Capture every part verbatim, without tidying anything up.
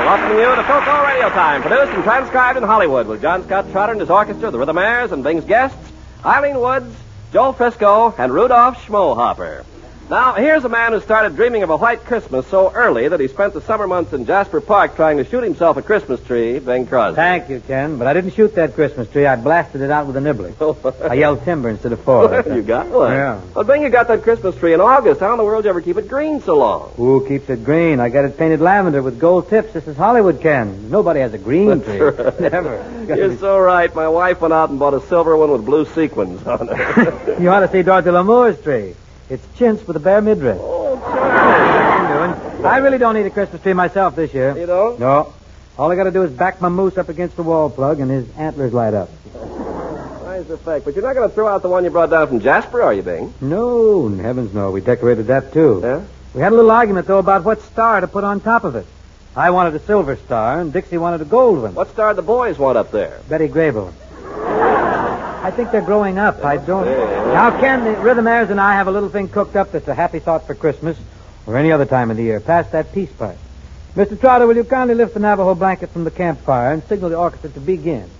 Welcoming you to Philco Radio Time, produced and transcribed in Hollywood with John Scott Trotter and his orchestra, the Rhythmaires, and Bing's guests, Eileen Woods, Joel Frisco, and Rudolph Schmohopper. Now, here's a man who started dreaming of a white Christmas so early that he spent the summer months in Jasper Park trying to shoot himself a Christmas tree, Bing Crosby. Thank you, Ken, but I didn't shoot that Christmas tree. I blasted it out with a nibbler. I yelled timber instead of four. Well, you got one. Yeah. Well, Bing, you got that Christmas tree in August. How in the world did you ever keep it green so long? Who keeps it green? I got it painted lavender with gold tips. This is Hollywood, Ken. Nobody has a green tree. Right. Never. You're so right. My wife went out and bought a silver one with blue sequins on it. You ought to see Dorothy Lamour's tree. It's chintz with a bare midriff. Oh, Charlie. I really don't need a Christmas tree myself this year. You don't? No. All I got to do is back my moose up against the wall plug and his antlers light up. Nice effect. But you're not going to throw out the one you brought down from Jasper, are you, Bing? No, in heavens no. We decorated that, too. Yeah? We had a little argument, though, about what star to put on top of it. I wanted a silver star, and Dixie wanted a gold one. What star do the boys want up there? Betty Grable. I think they're growing up. I don't... Yeah. Now, Ken, the Rhythmaires and I have a little thing cooked up that's a happy thought for Christmas or any other time of the year. Pass that peace pipe. Mister Trotter, will you kindly lift the Navajo blanket from the campfire and signal the orchestra to begin?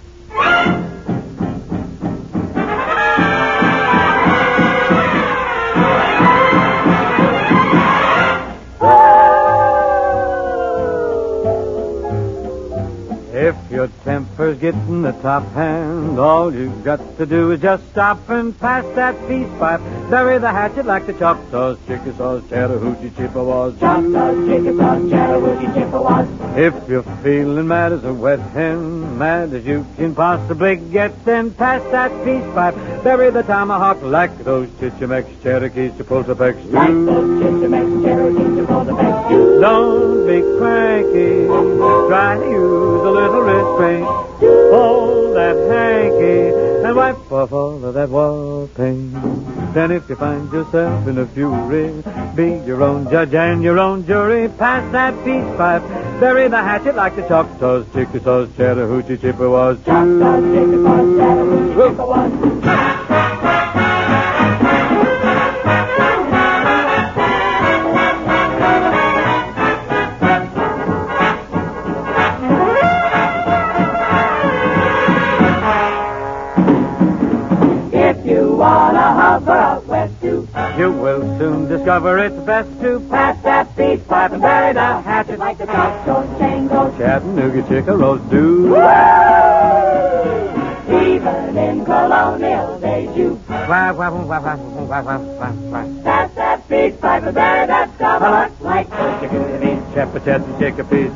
If your temper's getting the top hand, all you've got to do is just stop and pass that peace pipe. Bury the hatchet like the Choctaws, Chickasaws, Chattahoochee, Chippewas. Choctaws, Chickasaws, Chattahoochee, Chippewas. If you're feeling mad as a wet hen, mad as you can possibly get, then pass that peace pipe. Bury the tomahawk like those Chichimex, Cherokees, Chapultepec stew. Like those Chichimex, Cherokees, Chapultepec stew. Don't be cranky. Try to use a little restraint. Hold that hanky and wipe off all of that war paint. Then if you find yourself in a fury, be your own judge and your own jury. Pass that peace pipe. Bury the hatchet like the Choctaws, Chickasaws, Chattahoochee, Chippewas. Choctaws, Chickasaws, Chattahoochee, Chippewas. You will soon discover it's best to pass that peace pipe and bury the hatchet like the Choctaws, Changos, Chattanooga Chickasaws do. Even in colonial days, you Wah, wah, wah, wah, wah, wah, wah, wah. pass that peace pipe and bury that scuttle like the Chickadees. Chapachets and chickapees.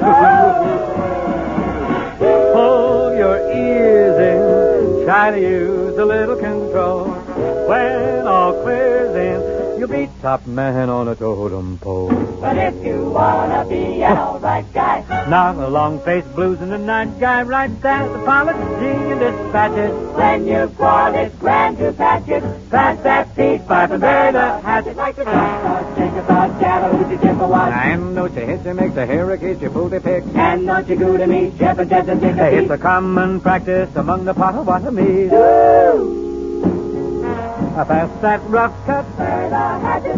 Pull your ears in, try to use a little control. When all clears in, you'll be top man on a totem pole. But if you wanna be an alright guy, not a long-faced blues in the night guy, right that's apology and dispatch it. When you quarrel, it's grand to patch it. Pass that peace pipe and bury the hatchet like the Choctaws, Chickasaws, Chattahoochee, Chippewas. And don't you hit to make the Cherokees, your Chapultepec. And don't you go to me, Chepachet and Chickadees. It's a common practice among the Potawatomis. Woo! I pass that rough cut. Bury the hatchet.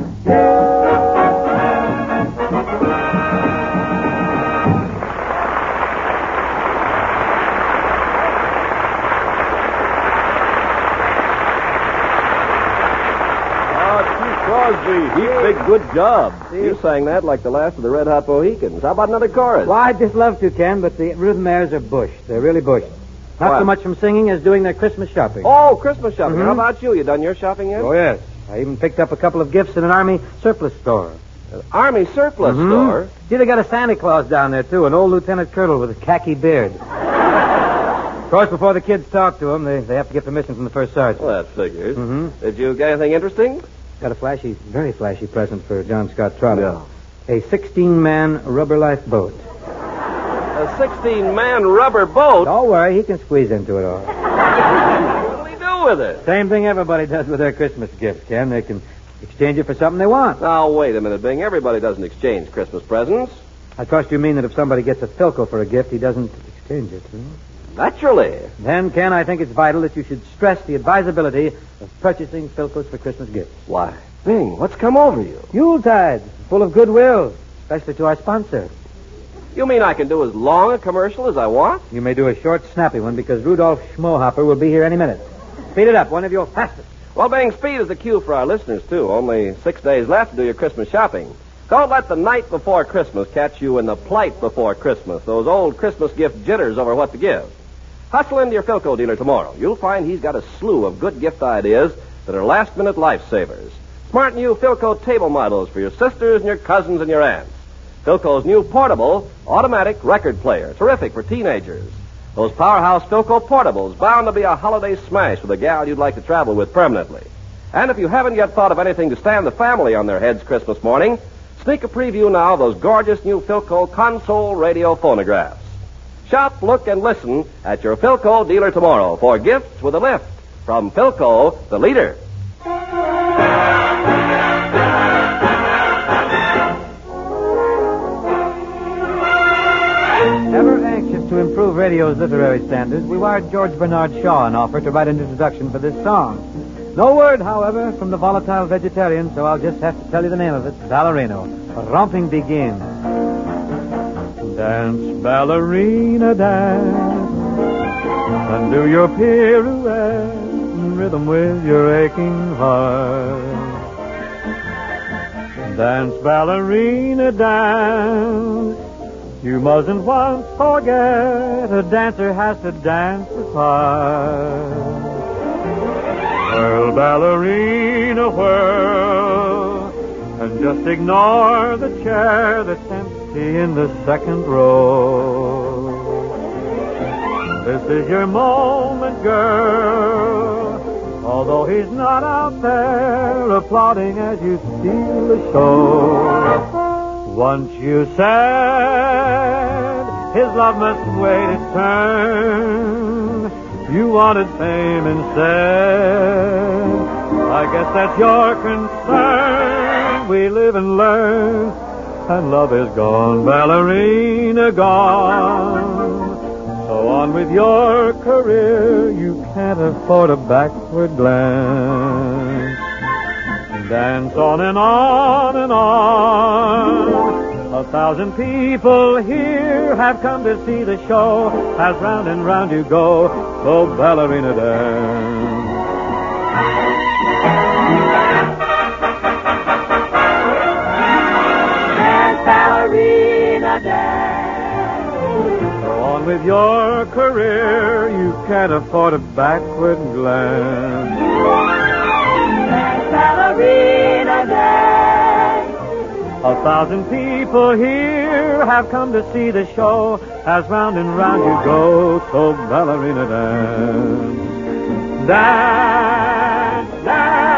Crosby, he big good job. You sang that like the last of the Red Hot Mohicans. How about another chorus? Well, I'd just love to, Ken, but the Rhythmaires are bush. They're really bush. Not What? so much from singing as doing their Christmas shopping. Oh, Christmas shopping. Mhm. How about you? You done your shopping yet? Oh, yes. I even picked up a couple of gifts in an Army surplus store. An Army surplus Mhm. store. See, they got a Santa Claus down there, too, an old Lieutenant Colonel with a khaki beard. Of course, before the kids talk to him, they, they have to get permission from the first sergeant. Well, that figures. Mm-hmm. Did you get anything interesting? Got a flashy, very flashy present for John Scott Trotter. Yeah. A sixteen-man rubber lifeboat. A sixteen-man rubber boat? Don't worry, he can squeeze into it all. What'll he do with it? Same thing everybody does with their Christmas gifts, Ken. They can exchange it for something they want. Now, wait a minute, Bing. Everybody doesn't exchange Christmas presents. I trust you mean that if somebody gets a Philco for a gift, he doesn't exchange it. Hmm? Naturally. Then, Ken, I think it's vital that you should stress the advisability of purchasing Philcos for Christmas gifts. Why, Bing, what's come over you? Yuletide, full of goodwill, especially to our sponsor. You mean I can do as long a commercial as I want? You may do a short, snappy one because Rudolph Schmohopper will be here any minute. Speed it up, one of your fastest. Well, Bing, speed is the cue for our listeners, too. Only six days left to do your Christmas shopping. Don't let the night before Christmas catch you in the plight before Christmas, those old Christmas gift jitters over what to give. Hustle into your Philco dealer tomorrow. You'll find he's got a slew of good gift ideas that are last-minute lifesavers. Smart new Philco table models for your sisters and your cousins and your aunts. Philco's new portable automatic record player, terrific for teenagers. Those powerhouse Philco portables, bound to be a holiday smash with a gal you'd like to travel with permanently. And if you haven't yet thought of anything to stand the family on their heads Christmas morning, sneak a preview now of those gorgeous new Philco console radio phonographs. Shop, look, and listen at your Philco dealer tomorrow for gifts with a lift from Philco, the leader. Ever anxious to improve radio's literary standards, we wired George Bernard Shaw an offer to write an introduction for this song. No word, however, from the volatile vegetarian, so I'll just have to tell you the name of it. Ballerino. Romping begins. Dance, ballerina, dance, and do your pirouette in rhythm with your aching heart. Dance, ballerina, dance. You mustn't once forget a dancer has to dance the part. Whirl, ballerina, whirl, and just ignore the chair that's empty in the second row. This is your moment, girl, although he's not out there applauding as you steal the show. Once you said his love must wait its turn, you wanted fame instead. I guess that's your concern. We live and learn, and love is gone, ballerina gone. So on with your career, you can't afford a backward glance. Dance on and on and on. A thousand people here have come to see the show as round and round you go. So ballerina dance. Dance, ballerina, dance. So on with your career, you can't afford a backward glance. Dance, ballerina, dance. A thousand people here have come to see the show as round and round you go. So ballerina dance. Dance, dance.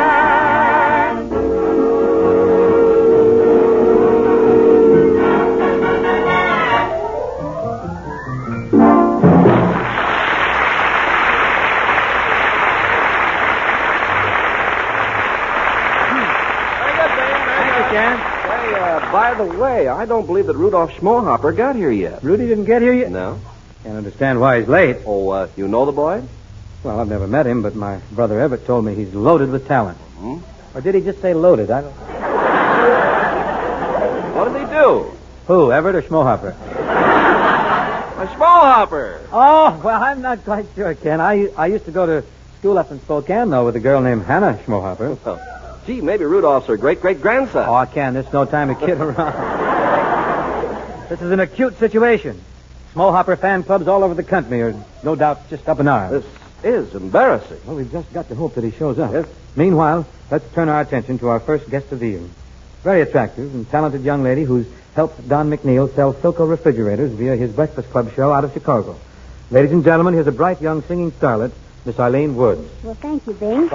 By the way, I don't believe that Rudolph Schmohopper got here yet. Rudy didn't get here yet? No. Can't understand why he's late. Oh, uh, you know the boy? Well, I've never met him, but my brother Everett told me he's loaded with talent. Hmm? Or did he just say loaded? I don't... What did he do? Who, Everett or Schmohopper? A Schmohopper. Oh, well, I'm not quite sure, Ken. I, I used to go to school up in Spokane, though, with a girl named Hannah Schmohopper. Well, gee, maybe Rudolph's her great-great-grandson. Oh, Ken, there's no time to kid around. This is an acute situation. Schmohopper fan clubs all over the country are no doubt just up in arms. This is embarrassing. Well, we've just got to hope that he shows up. Yes. Meanwhile, let's turn our attention to our first guest of the year. Very attractive and talented young lady who's helped Don McNeil sell Philco refrigerators via his Breakfast Club show out of Chicago. Ladies and gentlemen, here's a bright young singing starlet, Miss Eileen Woods. Well, thank you, Bing.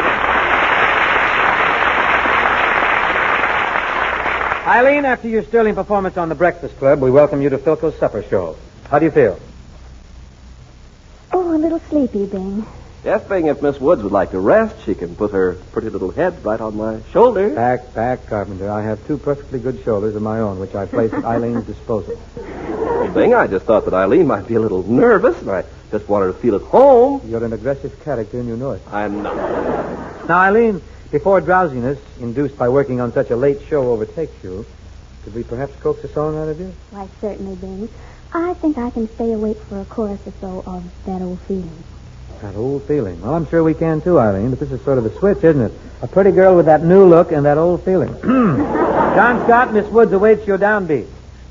Eileen, after your sterling performance on the Breakfast Club, we welcome you to Philco's supper show. How do you feel? Oh, a little sleepy, Bing. Yes, Bing, if Miss Woods would like to rest, she can put her pretty little head right on my shoulder. Back, back, Carpenter. I have two perfectly good shoulders of my own, which I place at Eileen's disposal. Bing, I just thought that Eileen might be a little nervous, and I just want her to feel at home. You're an aggressive character, and you know it. I'm not. Now, Eileen, before drowsiness induced by working on such a late show overtakes you, Could we perhaps coax a song out of you? Why, certainly, Bing. I think I can stay awake for a chorus or so of That Old Feeling. That old feeling. Well, I'm sure we can too, Eileen, but this is sort of a switch, isn't it? A pretty girl with that new look and that old feeling. John Scott, Miss Woods awaits your downbeat.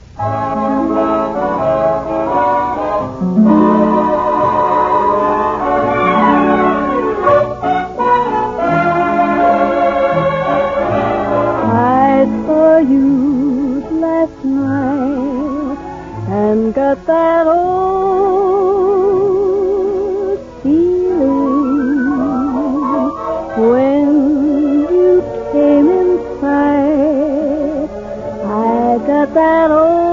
I saw you last night and got that old feeling when you came inside. I got that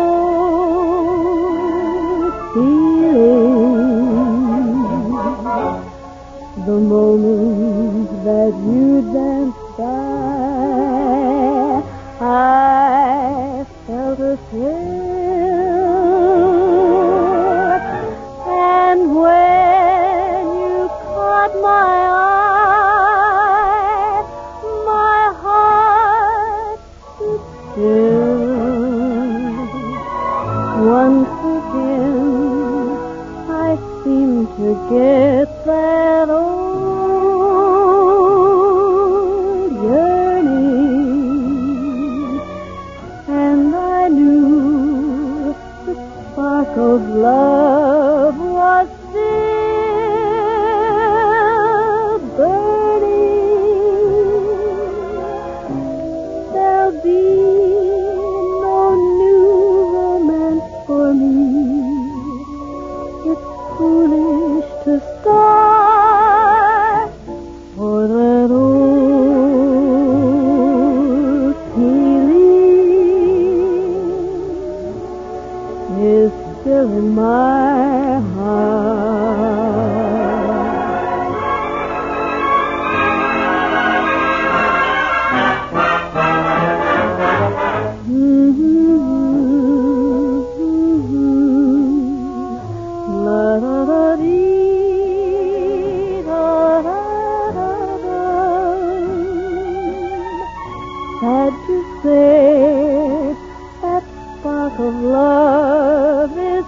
old feeling the moment that you danced by. I felt a thrill, and when you caught my eye, my heart stood still. Once again, I seemed to get that old yearning, and I knew the spark of love was still burning. There'll be no new romance for me. It's foolish to start, for that old feeling is still in my heart. Mm-hmm. La da da dee, da da da da. Sad to say, that spark of love is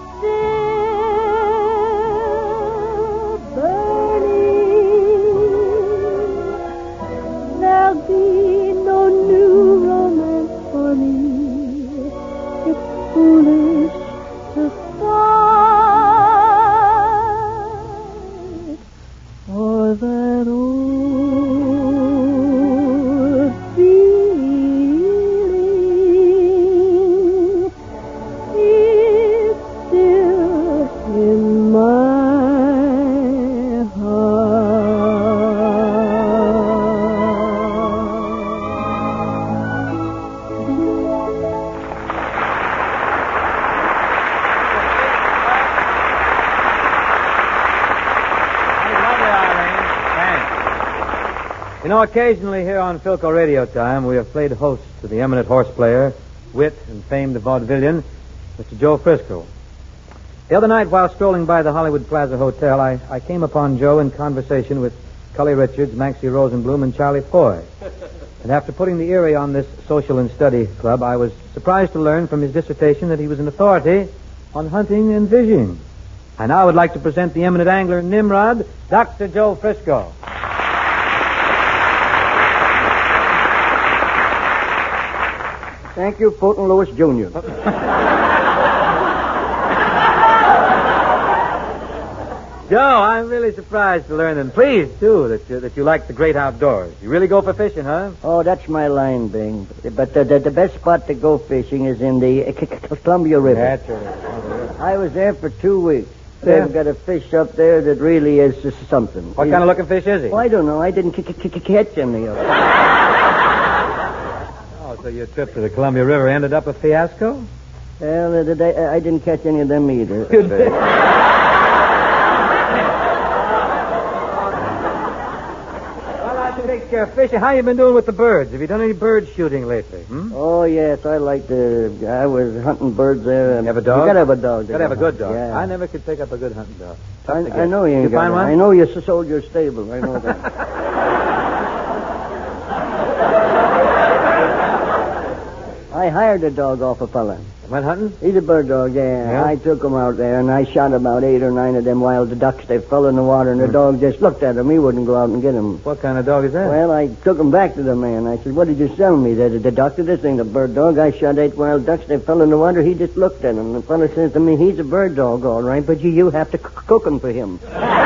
still burning. There'll be no new romance for me. It's foolish to start, for that old feeling is still in my heart. Lovely, Eileen. Thanks. You know, occasionally here on Philco Radio Time, we have played host to the eminent horse player, wit, and famed vaudevillian, Mister Joe Frisco. The other night, while strolling by the Hollywood Plaza Hotel, I, I came upon Joe in conversation with Cully Richards, Maxie Rosenblum, and Charlie Foy. And after putting the Erie on this social and study club, I was surprised to learn from his dissertation that he was an authority on hunting and fishing. I now would like to present the eminent angler Nimrod, Doctor Joe Frisco. Thank you, Fulton Lewis, Junior Joe, I'm really surprised to learn and pleased, too, that you, that you like the great outdoors. You really go for fishing, huh? Oh, that's my line, Bing. But the, the, the best spot to go fishing is in the uh, C- C- Columbia River. Naturally. I was there for two weeks. Yeah. They've got a fish up there that really is just something. What He's- kind of looking fish is he? Oh, I don't know. I didn't c- c- c- catch any of them. Oh, so your trip to the Columbia River ended up a fiasco? Well, uh, did I, I didn't catch any of them either. Well, I take care of fishing. How you been doing with the birds? Have you done any bird shooting lately? Hmm? Oh, yes, I like to. I was hunting birds there. And You have a dog? You gotta have a dog. Gotta have a good dog. Yeah. I never could pick up a good hunting dog. Tough to I, get. I know you ain't You got find one. one? I know you s- sold your stable. I know that. I I hired a dog off a fella. Went hunting? He's a bird dog, yeah. Yeah? I took him out there, and I shot about eight or nine of them wild ducks. They fell in the water, and the dog just looked at him. He wouldn't go out and get him. What kind of dog is that? Well, I took him back to the man. I said, what did you sell me? The, the doctor, this ain't a bird dog. I shot eight wild ducks. They fell in the water. He just looked at him. The fellow says to me, he's a bird dog, all right, but you, you have to c- cook him for him.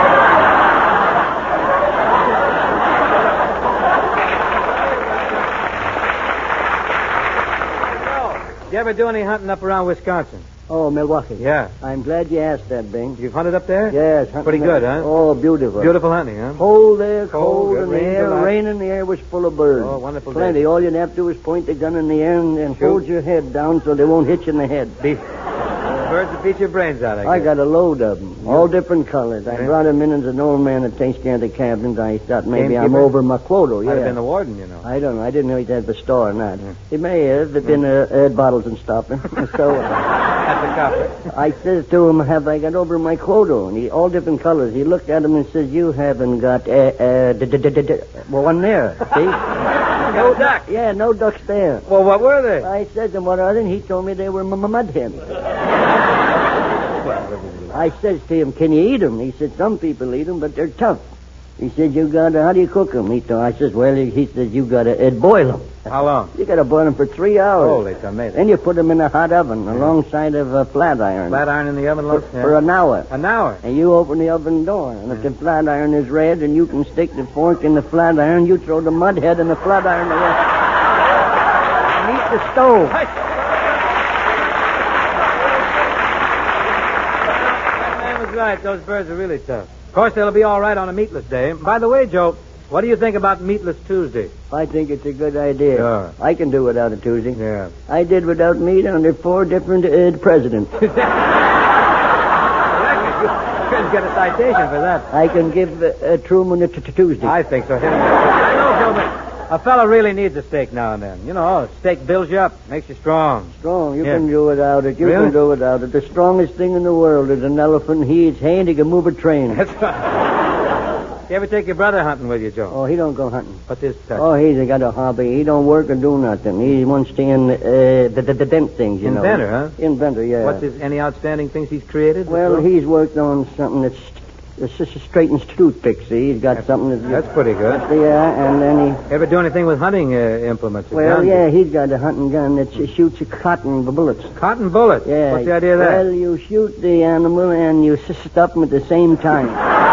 You ever do any hunting up around Wisconsin? Oh, Milwaukee. Yeah. I'm glad you asked that, Bing. You've hunted up there? Yes. hunting Pretty good, there. huh? Oh, beautiful. Beautiful hunting, huh? Cold there, Cold, cold, it in the rained a air, lot. rain in the air was full of birds. Oh, wonderful Plenty. day. All you'd have to do is point the gun in the air and, and Shoot. hold your head down so they won't hit you in the head. Beat, birds that beat your brains out, I guess. I got a load of them, all different colors. I Yeah. brought them in as an old man that takes care of the cabins. I thought maybe I'm Gamekeeper? over my quota. Might Yeah. have been the warden, you know. I don't know. I didn't know he'd had the store or not. Yeah. He may have. There've been uh, uh, bottles and stuff. so uh, At the copper. I says to him, have I got over my quota? And he, all different colors. He looked at him and says, you haven't got uh, uh, d- d- d- d- d- well, one there. See? No duck. Yeah, no ducks there. Well, what were they? I said to him, what are they? And he told me they were m- m- mud hens. I says to him, can you eat them? He said, some people eat them, but they're tough. He said, you got to, how do you cook them? He told, I says, well, he, he says, you got to uh, boil them. How long? You got to boil them for three hours. Holy tomato. Then you put them in a hot oven alongside of a flat iron. Flat iron in the oven, for, Los? Yeah. for an hour. An hour. And you open the oven door, and if the flat iron is red, and you can stick the fork in the flat iron, you throw the mud head in the flat iron away. And eat the stove. That man was right. Those birds are really tough. Of course, they'll be all right on a meatless day. By the way, Joe, what do you think about meatless Tuesday? I think it's a good idea. Sure. I can do without a Tuesday. Yeah. I did without meat under four different uh, presidents. You couldn't get a citation for that. I can give uh, uh, Truman a t- t- Tuesday. I think so. Hit him. I know, Joe, but a fella really needs a steak now and then. You know, steak builds you up, makes you strong. Strong. You Yeah. can do without it. You Really? can do without it. The strongest thing in the world is an elephant. He eats hay and he can move a train. That's right. You ever take your brother hunting with you, Joe? Oh, he don't go hunting. What's his touch? Oh, he's got a hobby. He don't work or do nothing. He wants to in, uh, the, the, the dent things, you know. Inventor, huh? Inventor, yeah. What's his, any outstanding things he's created? Well, he's worked on something that's, that's just straightens toothpicks. See, he's got That's- something that's... That's pretty good. Yeah, and then he... Ever do anything with hunting uh, implements? or Well, guns? yeah, he's got a hunting gun that sh- shoots cotton bullets. Cotton bullets. Yeah. What's the idea of that? Well, you shoot the animal and you s- stop him at the same time.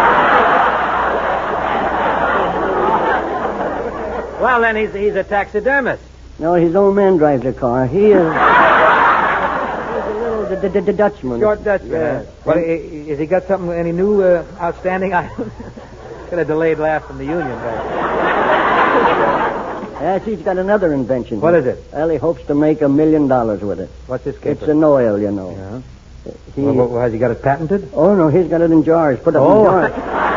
Well, then he's he's a taxidermist. No, his old man drives the car. He is... he's a little d- d- d- Dutchman. Short Dutchman. Yeah. Well, i- i- has he got something? Any new uh, outstanding items? Got a delayed laugh from the union back. Yes, he's got another invention. What is it? Well, he hopes to make a million dollars with it. What's his It's caper? an oil, you know. Yeah. He... Well, well, has he got it patented? Oh, no, he's got it in jars. Put up Oh. in jars.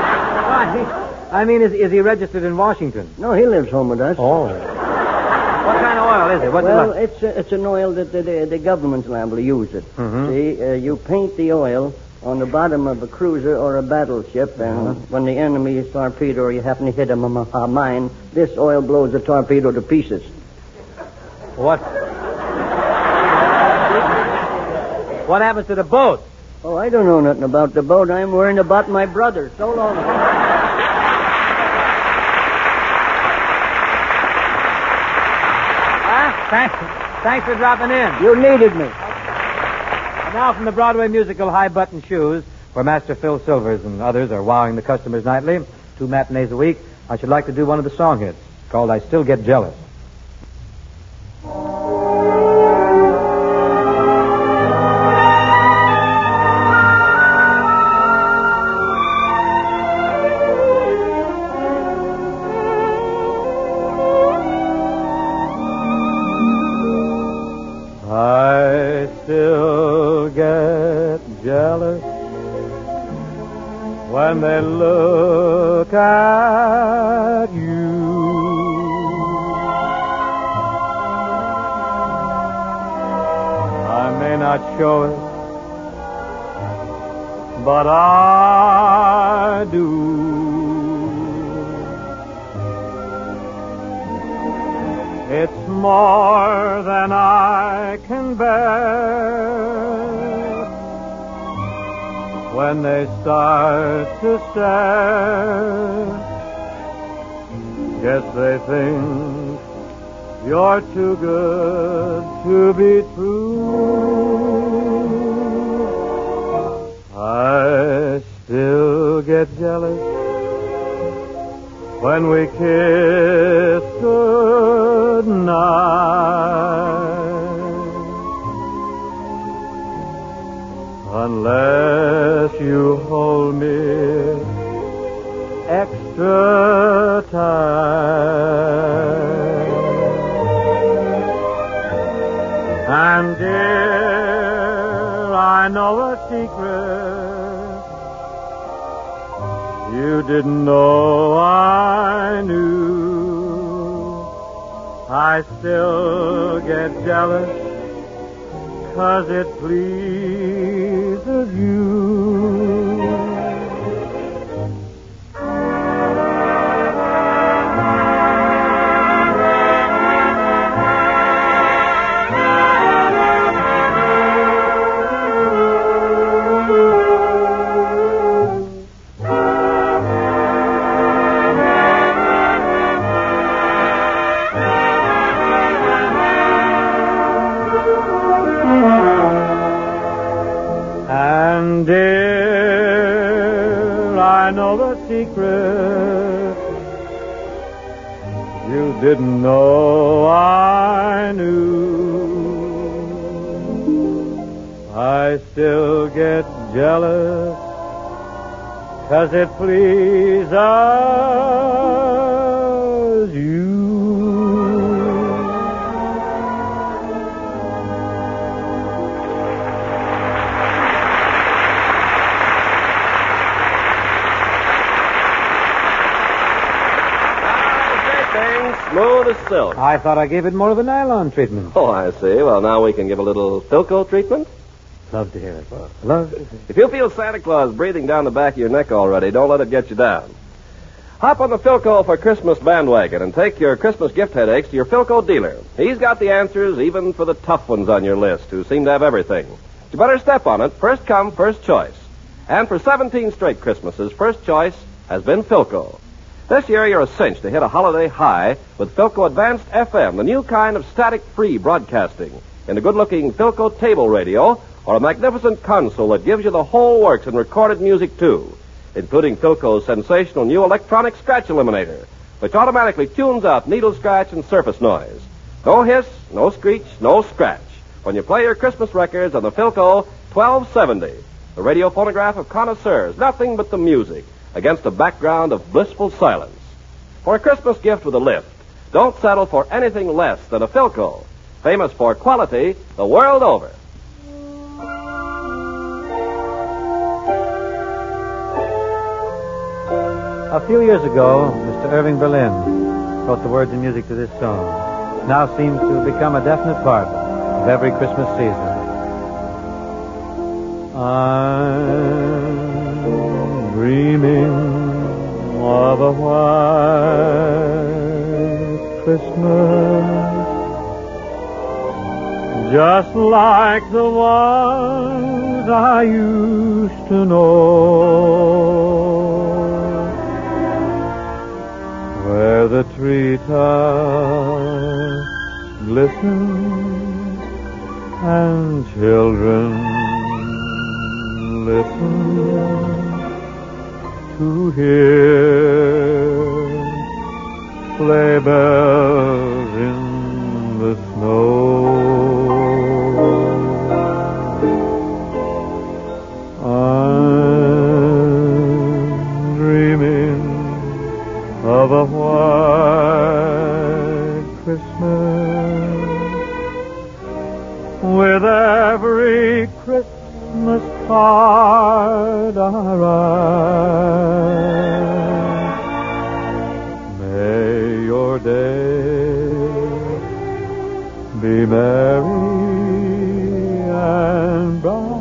I mean, is, is he registered in Washington? No, he lives home with us. Oh. What kind of oil is it? What's Well, it like? it's a, it's an oil that the, the, the government's liable to use it. Mhm. See, uh, you paint the oil on the bottom of a cruiser or a battleship, and Uh-huh. when the enemy is torpedo or you happen to hit a, m- a mine, this oil blows the torpedo to pieces. What? What happens to the boat? Oh, I don't know nothing about the boat. I'm worrying about my brother. So long. Ah, thanks, thanks for dropping in. You needed me. And now from the Broadway musical High Button Shoes, where Master Phil Silvers and others are wowing the customers nightly, two matinees a week, I should like to do one of the song hits called I Still Get Jealous. I still get jealous when they look at you. I may not show it, but I do. It's more than I can bear. When they start to stare, guess they think you're too good to be true. I still get jealous when we kiss goodnight. Unless you hold me extra tight. And dear, I know a secret you didn't know I knew. I still get jealous 'cause it pleases you. And dear, I know the secret you didn't know I knew. I still get jealous 'cause it pleases you. Smooth as silk. I thought I gave it more of a nylon treatment. Oh, I see. Well, now we can give a little Philco treatment. Love to hear it. Love to hear it. If you feel Santa Claus breathing down the back of your neck already, don't let it get you down. Hop on the Philco for Christmas bandwagon and take your Christmas gift headaches to your Philco dealer. He's got the answers even for the tough ones on your list who seem to have everything. You better step on it. First come, first choice. And for seventeen straight Christmases, first choice has been Philco. This year, you're a cinch to hit a holiday high with Philco Advanced F M, the new kind of static-free broadcasting, in a good-looking Philco table radio or a magnificent console that gives you the whole works in recorded music, too, including Philco's sensational new electronic scratch eliminator, which automatically tunes out needle scratch and surface noise. No hiss, no screech, no scratch when you play your Christmas records on the Philco twelve seventy, the radio phonograph of connoisseurs, nothing but the music, against a background of blissful silence. For a Christmas gift with a lift, don't settle for anything less than a Philco, famous for quality the world over. A few years ago, Mister Irving Berlin wrote the words and music to this song. It now seems to have become a definite part of every Christmas season. I'm dreaming of a white Christmas, just like the ones I used to know, where the treetops glisten and children listen to hear sleigh bells in the snow. I'm dreaming of a white Christmas with every Christmas card I write. May your day be merry and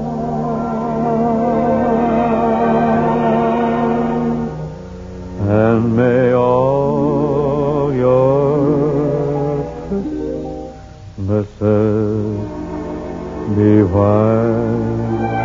bright, and may all your Christmas while.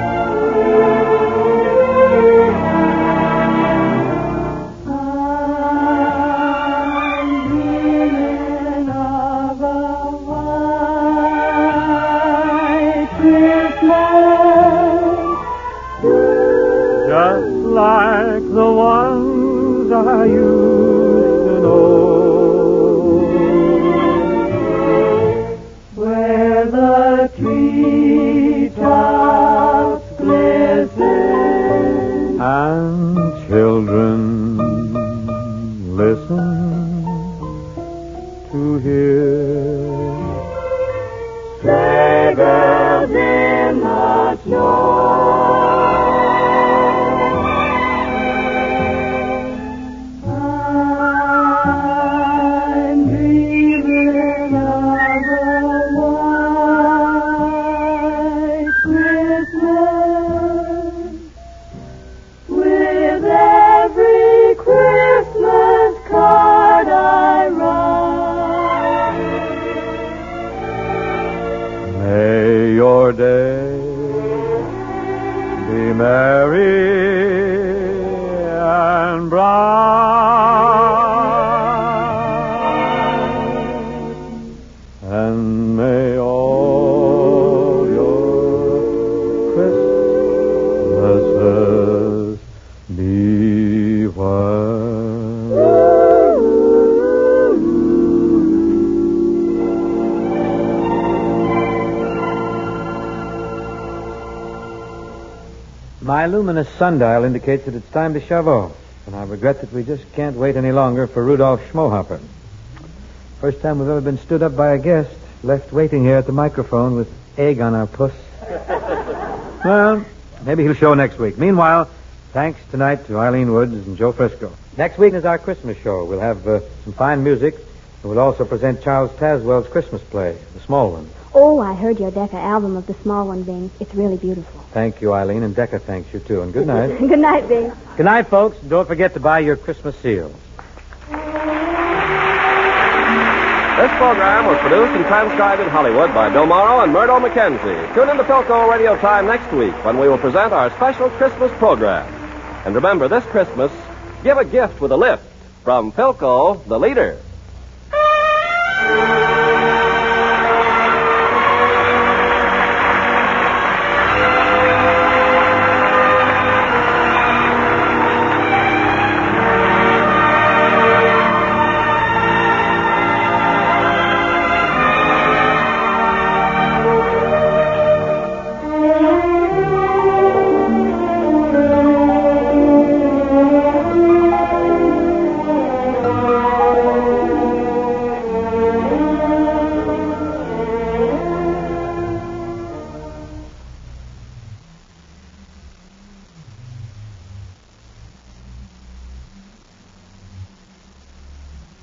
Like the ones I used to know, where the treetops glisten and children listen to hear sleigh bells in the snow. Your day be merry and bright, and may all your Christmases be white. My luminous sundial indicates that it's time to shove off, and I regret that we just can't wait any longer for Rudolph Schmohopper. First time we've ever been stood up by a guest, left waiting here at the microphone with egg on our puss. Well, maybe he'll show next week. Meanwhile, thanks tonight to Eileen Woods and Joe Frisco. Next week is our Christmas show. We'll have uh, some fine music, and we'll also present Charles Tazwell's Christmas play, The Small One. Oh, I heard your Decca album of The Small One, Bing. It's really beautiful. Thank you, Eileen, and Decca thanks you, too. And good night. Good night, Bing. Good night, folks. And don't forget to buy your Christmas seals. This program was produced and transcribed in Hollywood by Bill Morrow and Murdo McKenzie. Tune in to Philco Radio Time next week when we will present our special Christmas program. And remember, this Christmas, give a gift with a lift from Philco, the leader.